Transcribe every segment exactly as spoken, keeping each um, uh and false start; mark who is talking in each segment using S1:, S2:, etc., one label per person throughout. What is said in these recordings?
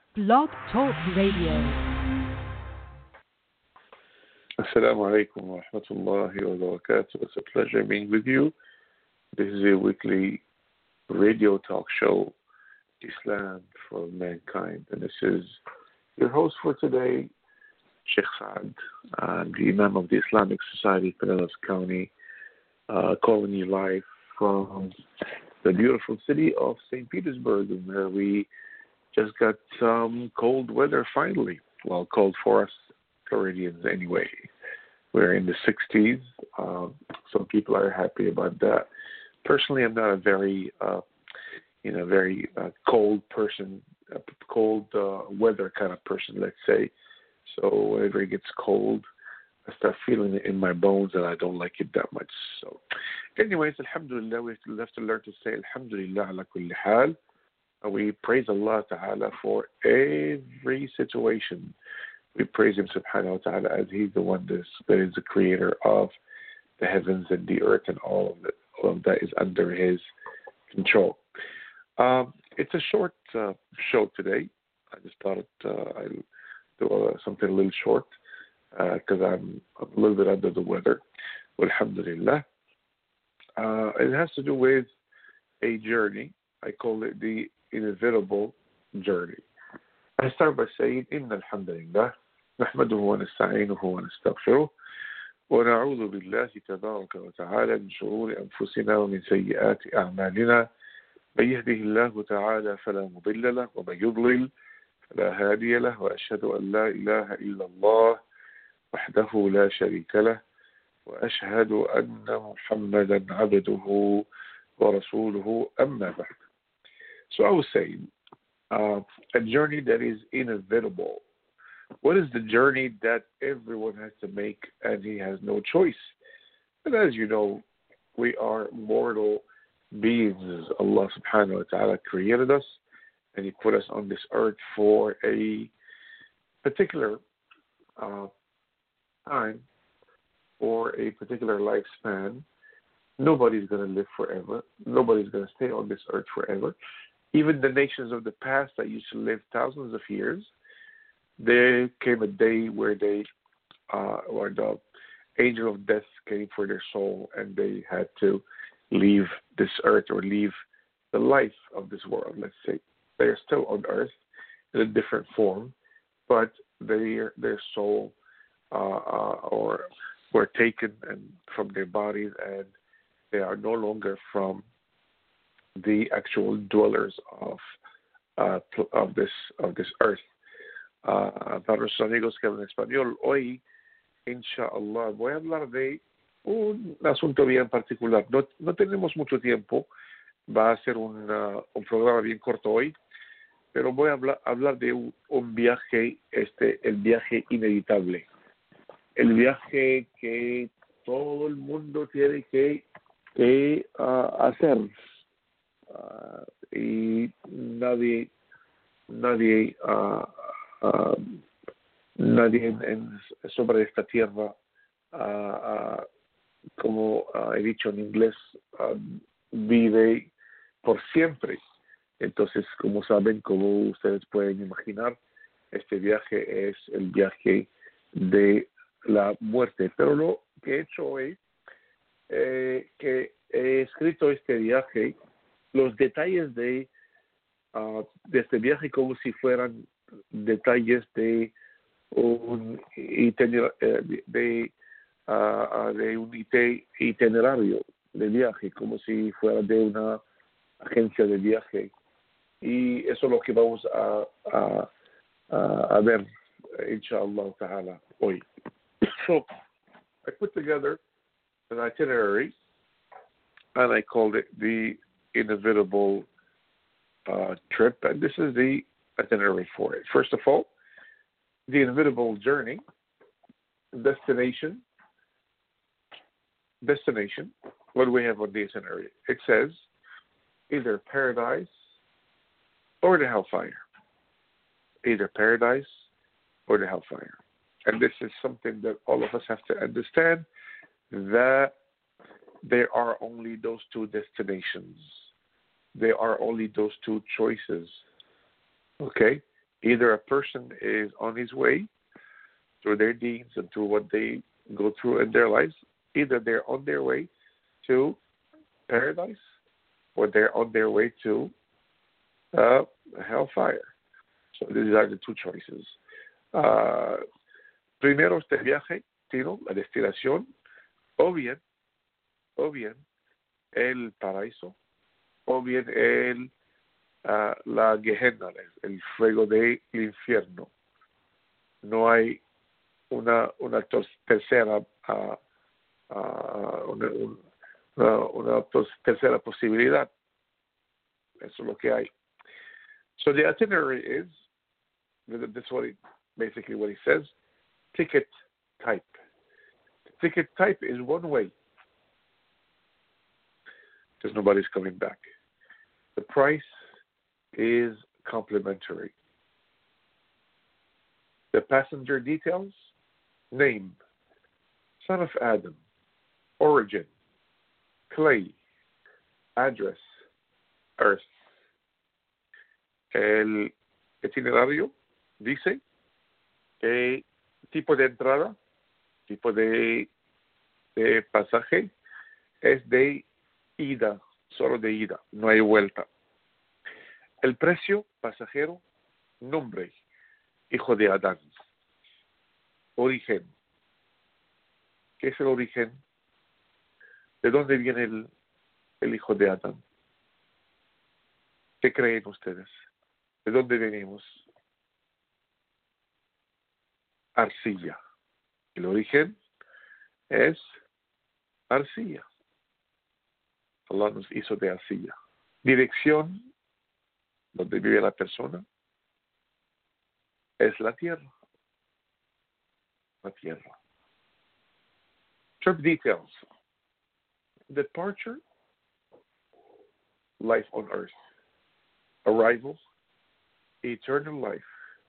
S1: Blog Talk Radio.
S2: Assalamu alaikum wa rahmatullahi wa barakatuh. It's a pleasure being with you. This is a weekly radio talk show, Islam for Mankind. And this is your host for today, Sheikh Saad. I'm the Imam of the Islamic Society, Pinellas County, uh, calling you live from the beautiful city of Saint Petersburg, where we just got some cold weather finally. Well, cold for us Floridians anyway. We're in the sixties. Um, some people are happy about that. Personally, I'm not a very, uh, you know, very uh, cold person, a cold uh, weather kind of person, let's say. So whenever it gets cold, I start feeling it in my bones, and I don't like it that much. So, anyways, alhamdulillah, we have to learn to say alhamdulillah ala kulli hal. We praise Allah Ta'ala for every situation. We praise Him Subhanahu wa Ta'ala as He's the one that is, that is the creator of the heavens and the earth, and all of it. All of that is under His control. Um, it's a short uh, show today. I just thought it, uh, I'd do uh, something a little short because uh, I'm, I'm a little bit under the weather. Alhamdulillah. Uh, it has to do with a journey. I call it the inevitable journey. I start by saying, إن الحمد لله نحمده ونستعينه ونستغفره ونعوذ بالله تبارك وتعالى من شرور أنفسنا ومن سيئات أعمالنا من يهده الله تعالى فلا مضل له ومن يضلل فلا هادي له وأشهد أن لا إله إلا الله وحده لا شريك له وأشهد أن محمدا عبده ورسوله أما بعد. So I was saying, uh, a journey that is inevitable. What is the journey that everyone has to make and he has no choice? And as you know, we are mortal beings. Allah subhanahu wa ta'ala created us and He put us on this earth for a particular uh, time, for a particular lifespan. Nobody's going to live forever. Nobody's going to stay on this earth forever. Even the nations of the past that used to live thousands of years, there came a day where they, uh, or the angel of death came for their soul, and they had to leave this earth or leave the life of this world. Let's say they are still on earth in a different form, but their their soul uh, uh, or were taken and from their bodies, and they are no longer from the actual dwellers of uh, of this of this earth. Uh, para nuestros amigos que hablan español, hoy, inshallah, voy a hablar de un asunto bien particular. No, no tenemos mucho tiempo, va a ser un, uh, un programa bien corto hoy, pero voy a hablar, hablar de un, un viaje, este, el viaje inevitable, el viaje que todo el mundo tiene que, que uh, hacer. Uh, y nadie nadie uh, uh, nadie en, en, sobre esta tierra uh, uh, como uh, he dicho en inglés uh, vive por siempre. Entonces, como saben, como ustedes pueden imaginar, este viaje es el viaje de la muerte. Pero lo que he hecho hoy eh, que he escrito este viaje, los detalles de, uh, de este viaje como si fueran detalles de un itinerario, de, de, uh, de un itinerario de viaje, como si fuera de una agencia de viaje. Y eso es lo que vamos a, a, a, a ver, inshallah ta'ala, hoy. So, I put together an itinerary, and I called it the inevitable uh, trip, and this is the itinerary for it. First of all, the inevitable journey, destination, destination. What do we have on the itinerary? It says either paradise or the hellfire. Either paradise or the hellfire. And this is something that all of us have to understand, that there are only those two destinations. There are only those two choices. Okay? Either a person is on his way through their deeds and through what they go through in their lives, either they're on their way to paradise or they're on their way to uh, hellfire. So these are the two choices. Uh, primero este viaje, Tino, la destinación, o bien, o bien el paraíso, o bien el uh, la Gehenna, el fuego del infierno. No hay una una tercera uh, uh, una, una, una tercera posibilidad. Eso es lo que hay. So the itinerary is, this is what he, basically what he says, ticket type. The ticket type is one way, because nobody's coming back. The price is complimentary. The passenger details, name, son of Adam, origin, clay, address, earth. El itinerario dice que tipo de entrada, tipo de, de pasaje es de ida, solo de ida, no hay vuelta. El precio, pasajero, nombre, hijo de Adán. Origen. ¿Qué es el origen? ¿De dónde viene el, el hijo de Adán? ¿Qué creen ustedes? ¿De dónde venimos? Arcilla. El origen es arcilla. Allah nos hizo de arcilla. Dirección, donde vive la persona, es la tierra. La tierra. Trip details. Departure, life on earth. Arrival, eternal life.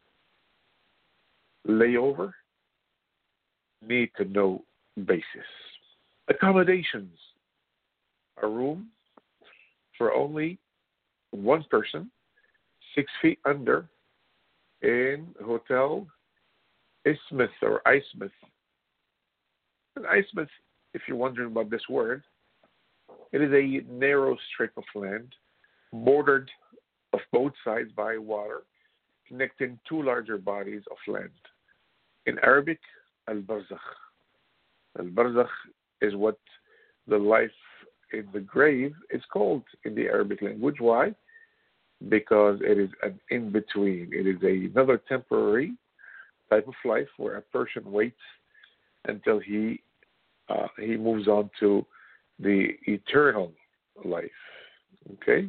S2: Layover, need to know basis. Accommodations, a room for only one person, six feet under, in Hotel Ismith or Ismith. And Ismith, if you're wondering about this word, it is a narrow strip of land bordered of both sides by water, connecting two larger bodies of land. In Arabic, al-barzakh. Al-barzakh is what the life in the grave is called in the Arabic language. Why? Because it is an in-between. It is a, another temporary type of life where a person waits until he uh, he moves on to the eternal life. Okay?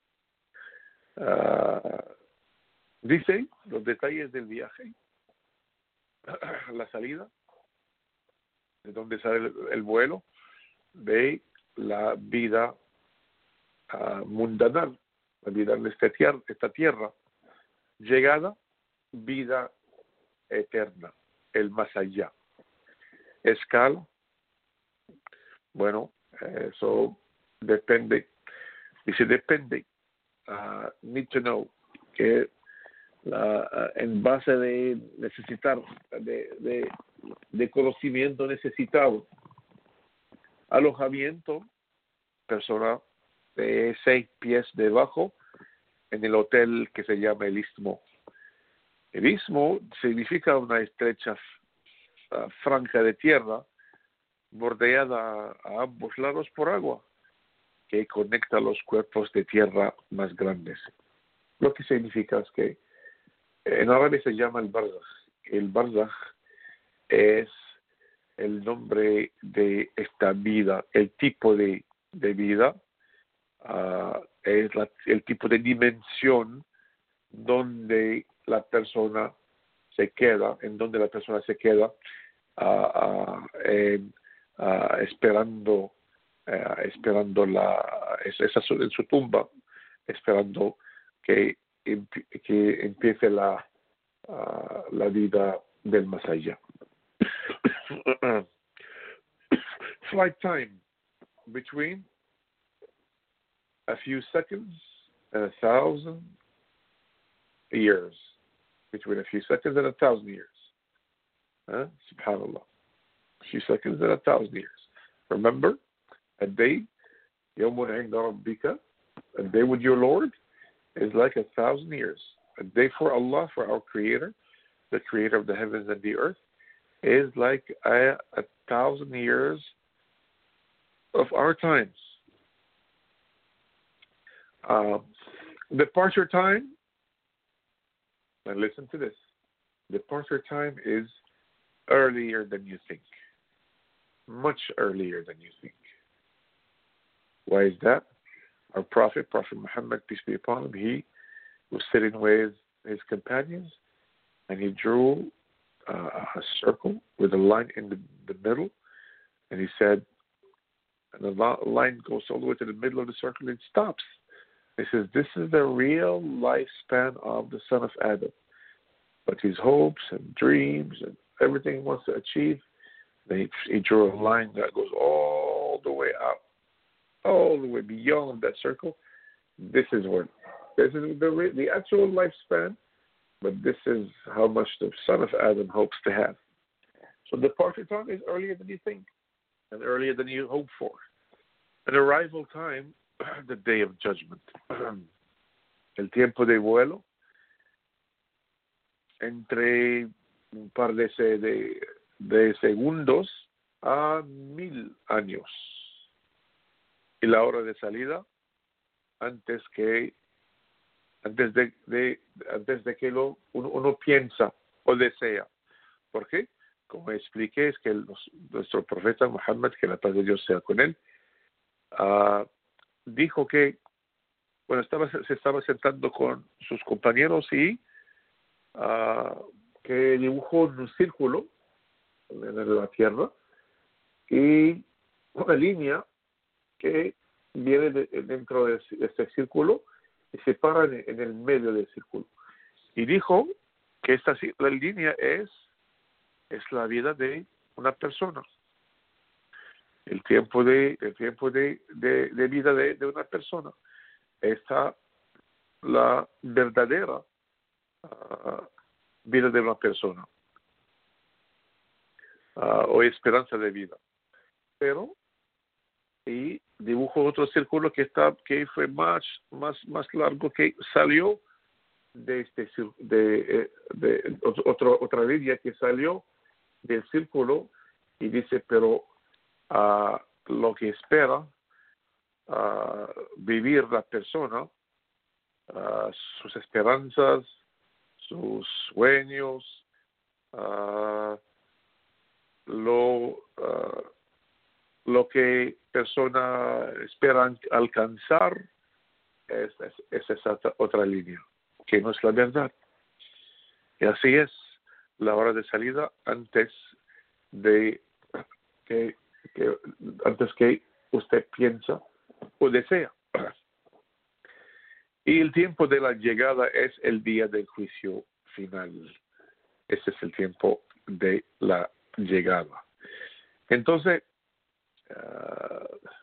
S2: Uh, dice los detalles del viaje, la salida, de dónde sale el, el vuelo, de la vida uh, mundanal, la vida en esta tierra, esta tierra, llegada, vida eterna, el más allá. Escala, bueno, eso depende, dice depende, uh, need to know, que la, uh, en base de necesitar, de, de, de conocimiento necesitado, alojamiento, persona de seis pies debajo, en el hotel que se llama el Istmo. El Istmo significa una estrecha uh, franja de tierra bordeada a ambos lados por agua que conecta los cuerpos de tierra más grandes. Lo que significa es que en árabe se llama el barzakh. El barzakh es el nombre de esta vida, el tipo de, de vida, uh, es la, el tipo de dimensión donde la persona se queda, en donde la persona se queda uh, uh, en, uh, esperando, uh, esperando la, esa, en su tumba, esperando que, que empiece la, uh, la vida del más allá. Flight time between a few seconds and a thousand years. between a few seconds and a thousand years. Huh? Subhanallah. A few seconds and a thousand years. Remember, a day, يَوْمٌ عِنْدَ رَبِّكَ, a day with your Lord is like a thousand years. A day for Allah, for our Creator, the Creator of the heavens and the earth, is like a, a thousand years of our times. Uh, departure time, and listen to this, departure time is earlier than you think. Much earlier than you think. Why is that? Our Prophet, Prophet Muhammad, peace be upon him, he was sitting with his companions, and he drew uh, a circle with a line in the, the middle, and he said, and the line goes all the way to the middle of the circle and it stops. He says, this is the real lifespan of the son of Adam. But his hopes and dreams and everything he wants to achieve, he, he drew a line that goes all the way out, all the way beyond that circle. This is what, this is the, the actual lifespan, but this is how much the son of Adam hopes to have. So the departure time is earlier than you think and earlier than you hope for. An arrival time, the day of judgment. El tiempo de vuelo entre un par de, de, de segundos a mil años. Y la hora de salida antes que antes de, de antes de que lo, uno, uno piensa o desea. ¿Por qué? Como expliqué, es que el, nuestro profeta Muhammad, que la paz de Dios sea con él, uh, dijo que bueno, estaba, se estaba sentando con sus compañeros y uh, que dibujó un círculo en la tierra y una línea que viene de, dentro de este círculo y se para en, en el medio del círculo. Y dijo que esta la línea es, es la vida de una persona. El tiempo de, el tiempo de, de, de vida de, de una persona. Está la verdadera uh, vida de una persona. Uh, o esperanza de vida. Pero y dibujo otro círculo que está que fue más más más largo, que salió de este de, de, de otro, otra línea que salió del círculo y dice, pero uh, lo que espera uh, vivir la persona, uh, sus esperanzas, sus sueños, uh, lo uh, lo que persona esperan alcanzar es, es, es esa otra línea, que no es la verdad. Y así es la hora de salida antes de que, que antes que usted piensa o desea. Y el tiempo de la llegada es el día del juicio final. Ese es el tiempo de la llegada. Entonces, Uh,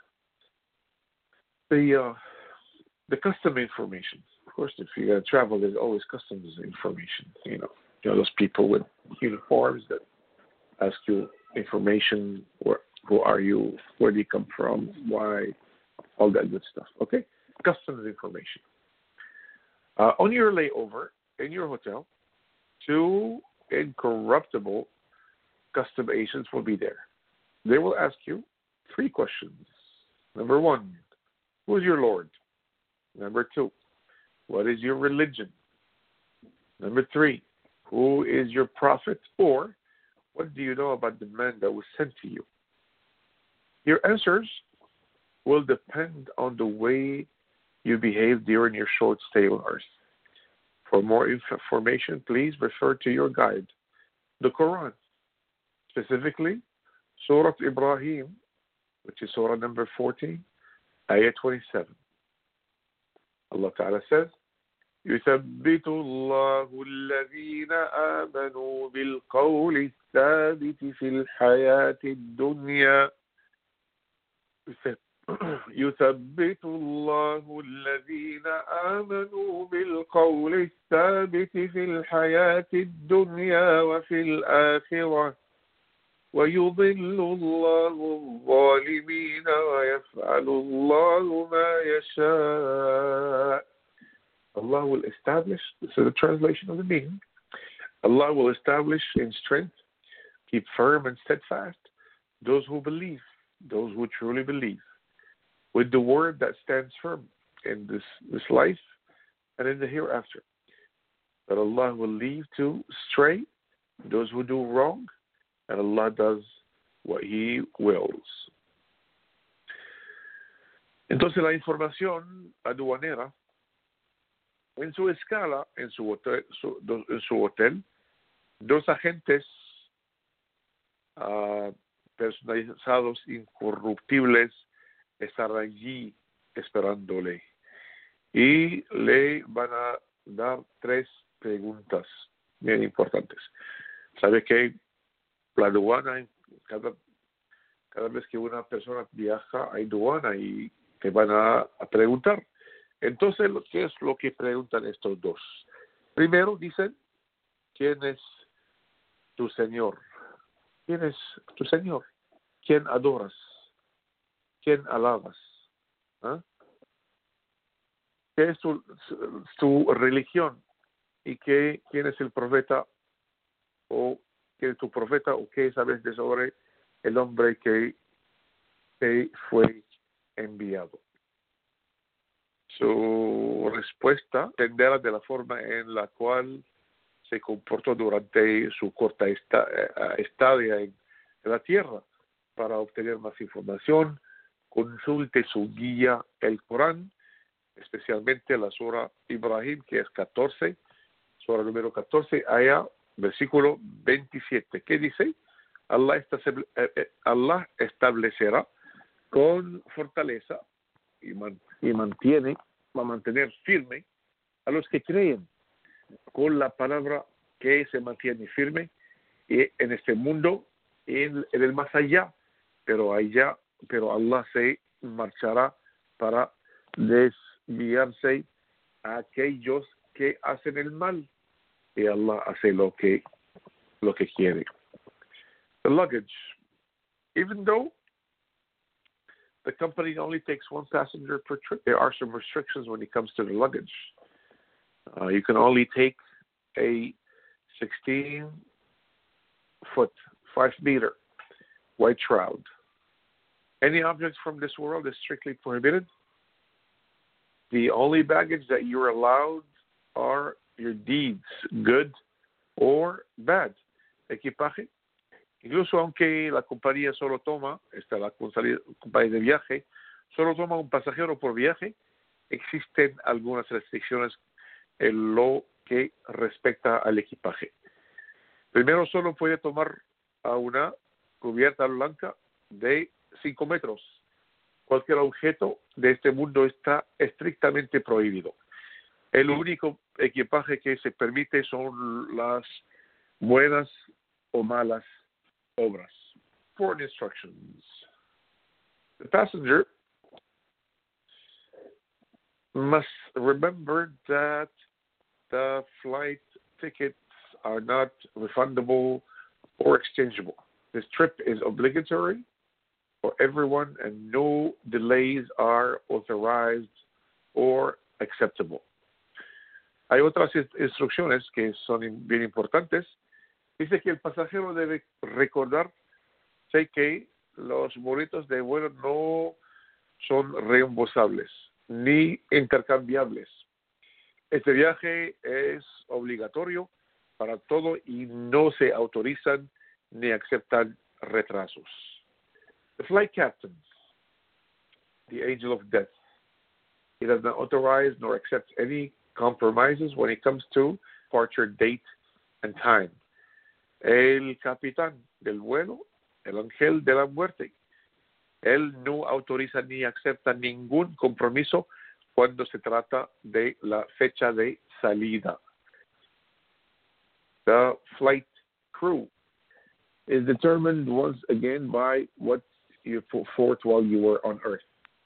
S2: the uh, the custom information. Of course, if you uh, travel, there's always customs information. You know, you know those people with uniforms that ask you information. Where, who are you? Where do you come from? Why? All that good stuff. Okay, customs information. Uh, on your layover in your hotel, two incorruptible custom agents will be there. They will ask you three questions. Number one, who is your Lord? Number two, what is your religion? Number three, who is your prophet? Or, what do you know about the man that was sent to you? Your answers will depend on the way you behave during your short stay on earth. For more information, please refer to your guide, the Quran, specifically Surah Ibrahim, which is Surah number fourteen, Ayah twenty-seven. Allah Ta'ala says, يثبت الله الذين آمنوا بالقول الثابت في الحياة الدنيا يثبت الله الذين آمنوا بالقول الثابت في الحياة الدنيا وفي الآخرة ويضل الله الظالمين ويفعل الله ما يشاء. Allah will establish, this is the translation of the meaning, Allah will establish in strength, keep firm and steadfast those who believe, those who truly believe, with the word that stands firm in this, this life and in the hereafter. That Allah will leave to stray those who do wrong, and Allah does what He wills. Entonces la información aduanera en su escala, en su hotel, su, do, en su hotel dos agentes uh, personalizados, incorruptibles, estarán allí esperándole y le van a dar tres preguntas bien importantes. Sabe que la aduana, cada, cada vez que una persona viaja hay aduana y te van a, a preguntar. Entonces, ¿qué es lo que preguntan estos dos? Primero dicen, ¿quién es tu Señor? ¿Quién es tu Señor? ¿Quién adoras? ¿Quién alabas? ¿Ah? ¿Qué es tu, tu religión? ¿Y qué, quién es el profeta? ¿O quién es tu profeta? ¿O qué sabes de sobre el hombre que te fue enviado? Su respuesta dependerá de la forma en la cual se comportó durante su corta esta, estadia en la tierra. Para obtener más información, consulte su guía, el Corán, especialmente la Sura Ibrahim, que es catorce, Sura número catorce, allá, versículo veintisiete, que dice, Allah, Allah establecerá con fortaleza y, man, y mantiene, va a mantener firme a los que creen con la palabra que se mantiene firme y en este mundo y en, en el más allá, pero allá, pero Allah se marchará para desviarse a aquellos que hacen el mal y Allah hace lo que lo que quiere. The luggage, even though the company only takes one passenger per trip, there are some restrictions when it comes to the luggage. Uh, you can only take a sixteen foot, five meter white shroud. Any objects from this world is strictly prohibited. The only baggage that you're allowed are your deeds, good or bad. Equipaje. Incluso aunque la compañía solo toma, esta la compañía de viaje, solo toma un pasajero por viaje, existen algunas restricciones en lo que respecta al equipaje. Primero, solo puede tomar a una cubierta blanca de cinco metros. Cualquier objeto de este mundo está estrictamente prohibido. El único equipaje que se permite son las buenas o malas obras. Important instructions. The passenger must remember that the flight tickets are not refundable or exchangeable. This trip is obligatory for everyone and no delays are authorized or acceptable. Hay otras instrucciones que son bien importantes. Dice que el pasajero debe recordar sé que los boletos de vuelo no son reembolsables ni intercambiables. Este viaje es obligatorio para todo y no se autorizan ni aceptan retrasos. The flight captain, the angel of death, he does not authorize nor accept any compromises when it comes to departure date and time. El capitán del vuelo, el ángel de la muerte, él no autoriza ni acepta ningún compromiso cuando se trata de la fecha de salida. The flight crew is determined once again by what you put forth while you were on earth.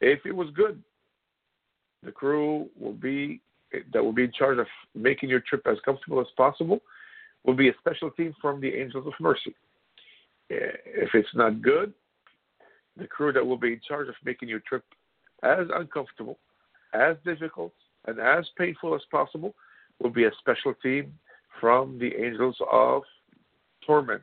S2: If it was good, the crew will be that will be in charge of making your trip as comfortable as possible will be a special team from the Angels of Mercy. If it's not good, the crew that will be in charge of making your trip as uncomfortable, as difficult, and as painful as possible will be a special team from the Angels of Torment.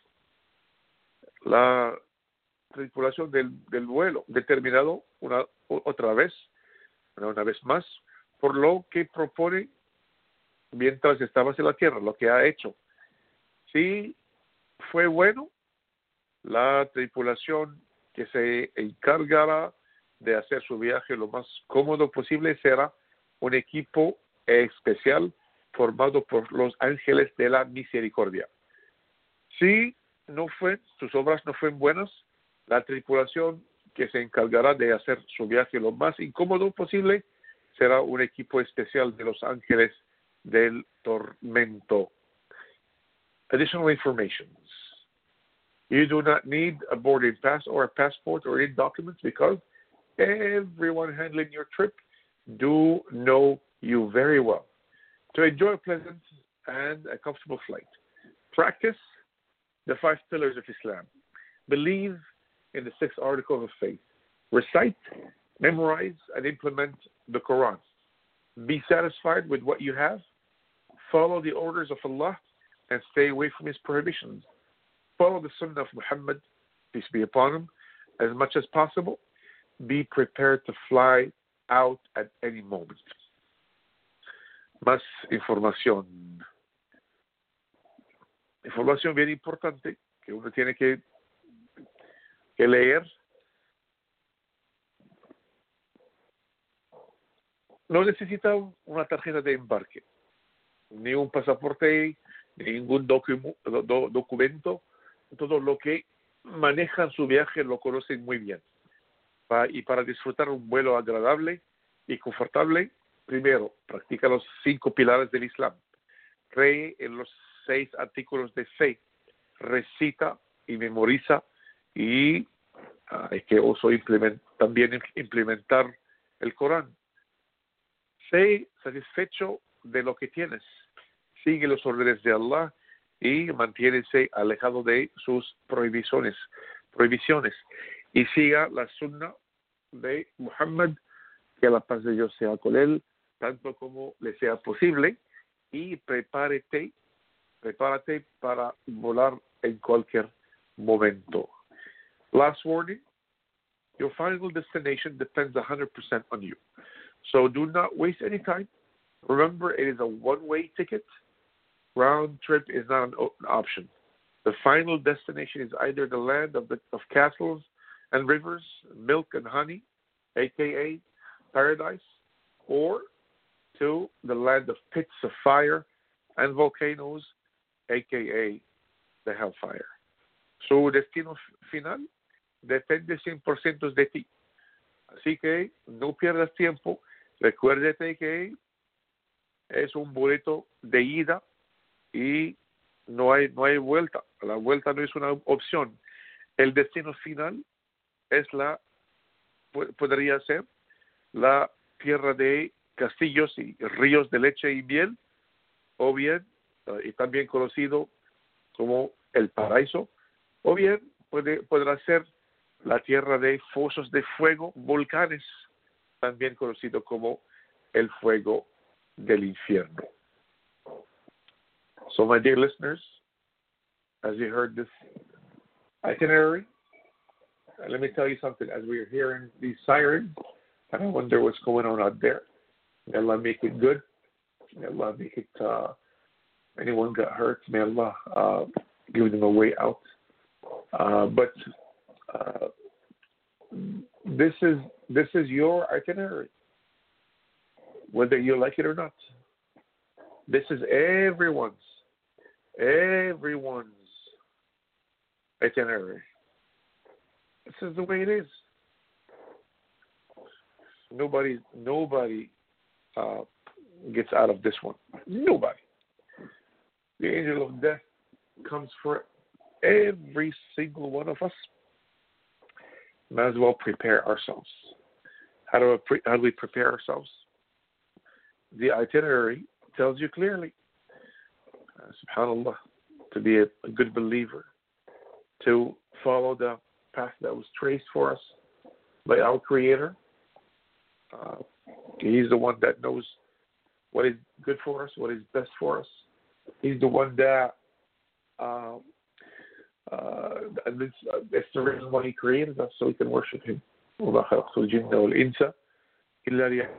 S2: La tripulación del, del vuelo determinado una, otra vez, una, una vez más, por lo que propone mientras estabas en la tierra, lo que ha hecho. Si fue bueno, la tripulación que se encargará de hacer su viaje lo más cómodo posible será un equipo especial formado por los ángeles de la misericordia. Si no fue, sus obras no fueron buenas, la tripulación que se encargará de hacer su viaje lo más incómodo posible será un equipo especial de los ángeles del tormento. Additional information. You do not need a boarding pass or a passport or any documents because everyone handling your trip do know you very well. To enjoy a pleasant and a comfortable flight, practice the five pillars of Islam. Believe in the six articles of faith. Recite, memorize, and implement the Quran. Be satisfied with what you have. Follow the orders of Allah and stay away from His prohibitions. Follow the Sunnah of Muhammad, peace be upon him, as much as possible. Be prepared to fly out at any moment. Más información. Información bien importante que uno tiene que, que leer. No necesita una tarjeta de embarque, ni un pasaporte, ni ningún docu- do- documento. Todo lo que manejan su viaje lo conocen muy bien. Pa- y para disfrutar un vuelo agradable y confortable, primero, practica los cinco pilares del Islam. Cree en los seis artículos de fe. Recita y memoriza y uh, hay que also implement, también implementar el Corán. Sé satisfecho de lo que tienes. Sigue los órdenes de Allah y mantiénese alejado de sus prohibiciones, prohibiciones. Y siga la sunna de Muhammad, que la paz de Dios sea con él, tanto como le sea posible, y prepárate, prepárate para volar en cualquier momento. Last warning, your final destination depends one hundred percent on you. So do not waste any time. Remember, it is a one-way ticket. Round trip is not an option. The final destination is either the land of, the, of castles and rivers, milk and honey, aka paradise, or to the land of pits of fire and volcanoes, aka the hellfire. Su destino final depende cien por ciento de ti. Así que no pierdas tiempo. Recuérdate que es un boleto de ida y no hay no hay vuelta. La vuelta no es una opción. El destino final es la podría ser la tierra de castillos y ríos de leche y miel, o bien uh, y también conocido como el paraíso, o bien puede podrá ser la tierra de fosos de fuego, volcanes, también conocido como el fuego del infierno. So, my dear listeners, as you heard this itinerary, uh, let me tell you something. As we are hearing these sirens, and I wonder what's going on out there. May Allah make it good. May Allah make it, uh, anyone got hurt, may Allah uh, give them a way out. Uh, but uh, this is this is your itinerary, whether you like it or not. This is everyone's, everyone's itinerary. This is the way it is. Nobody, nobody uh, gets out of this one. Nobody. The angel of death comes for every single one of us. Might as well prepare ourselves. How do, we pre- how do we prepare ourselves? The itinerary tells you clearly, uh, subhanAllah, to be a, a good believer, to follow the path that was traced for us by our Creator. Uh, he's the one that knows what is good for us, what is best for us. He's the one that, uh, uh, and this, uh, that's the reason why He created us, so we can worship Him. وَمَا خَلَقْتُ الْجِنَّ وَالْإِنسَ إِلَّا لِيَعْبُدُونِ,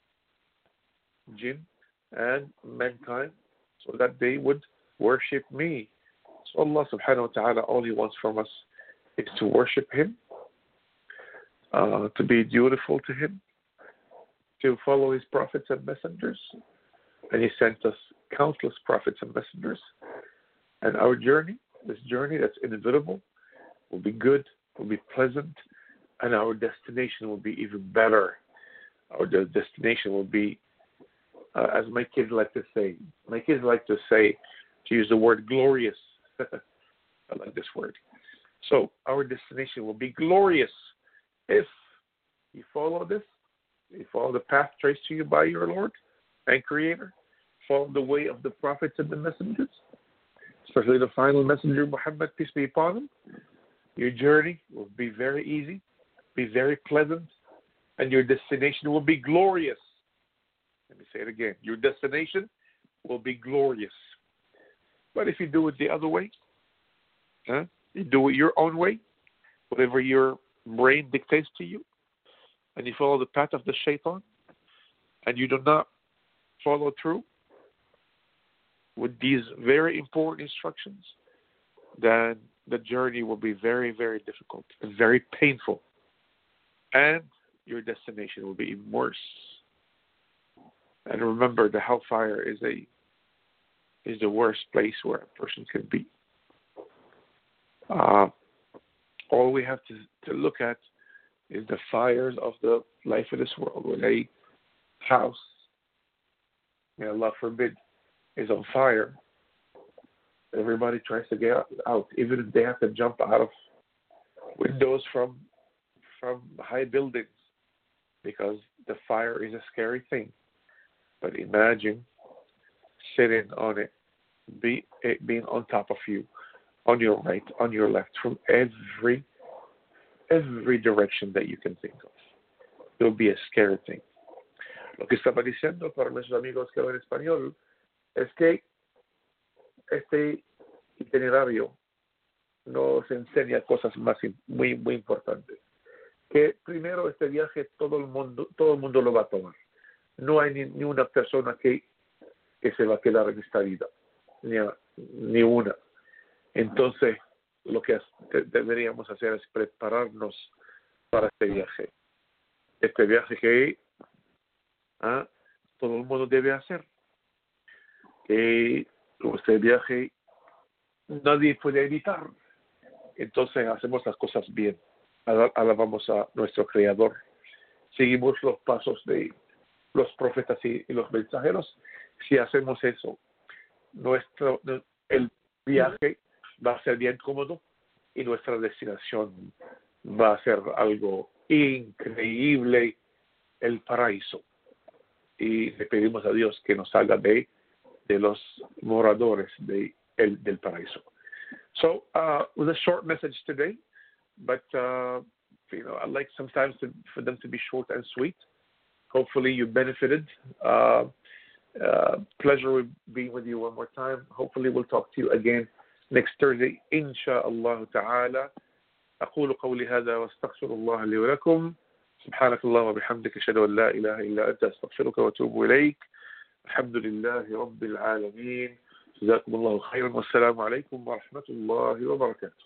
S2: jinn and mankind, so that they would worship me. So Allah subhanahu wa ta'ala, all He wants from us is to worship Him, uh, to be dutiful to Him, to follow His prophets and messengers. And He sent us countless prophets and messengers. And our journey, this journey that's inevitable, will be good, will be pleasant, and our destination will be even better. Our destination will be, uh, as my kids like to say, my kids like to say, to use the word glorious. I like this word. So our destination will be glorious if you follow this, you follow the path traced to you by your Lord and Creator, follow the way of the prophets and the messengers, especially the final messenger, Muhammad, peace be upon him. Your journey will be very easy, be very pleasant, and your destination will be glorious. Let me say it again. Your destination will be glorious. But if you do it the other way, huh? You do it your own way, whatever your brain dictates to you, and you follow the path of the shaitan, and you do not follow through with these very important instructions, then the journey will be very, very difficult and very painful. And your destination will be even worse. And remember, the hellfire is a is the worst place where a person can be. Uh, all we have to, to look at is the fires of the life of this world. When a house, may Allah forbid, is on fire, everybody tries to get out, even if they have to jump out of windows from from high buildings, because the fire is a scary thing. But imagine sitting on it, be, it being on top of you, on your right, on your left, from every every direction that you can think of. It will be a scary thing. Lo que estaba diciendo para nuestros amigos que hablan español es que este itinerario nos enseña cosas más muy muy importantes. Que primero, este viaje todo el mundo todo el mundo lo va a tomar. No hay ni, ni una persona que, que se va a quedar en esta vida, ni, a, ni una. Entonces, lo que deberíamos hacer es prepararnos para este viaje. Este viaje que ¿ah? todo el mundo debe hacer. Que este viaje nadie puede evitar. Entonces, hacemos las cosas bien. Alabamos a nuestro Creador. Seguimos los pasos de los profetas y, y los mensajeros. Si hacemos eso, nuestro el viaje va a ser bien cómodo y nuestra destinación va a ser algo increíble, el paraíso. Y le pedimos a Dios que nos haga de, de los moradores de el, del paraíso. So, uh, it was a short message today, but uh, you know, I like sometimes to, for them to be short and sweet. Hopefully you benefited. Uh, uh, pleasure being with you one more time. Hopefully we'll talk to you again next Thursday, inshallah ta'ala. أقول قولي هذا واستغفر الله لي ولكم. سبحانك اللهم وبحمدك أشهد أن لا إله إلا أنت أستغفرك وأتوب إليك. الحمد لله رب العالمين. جزاكم الله خيرا والسلام عليكم ورحمة الله وبركاته.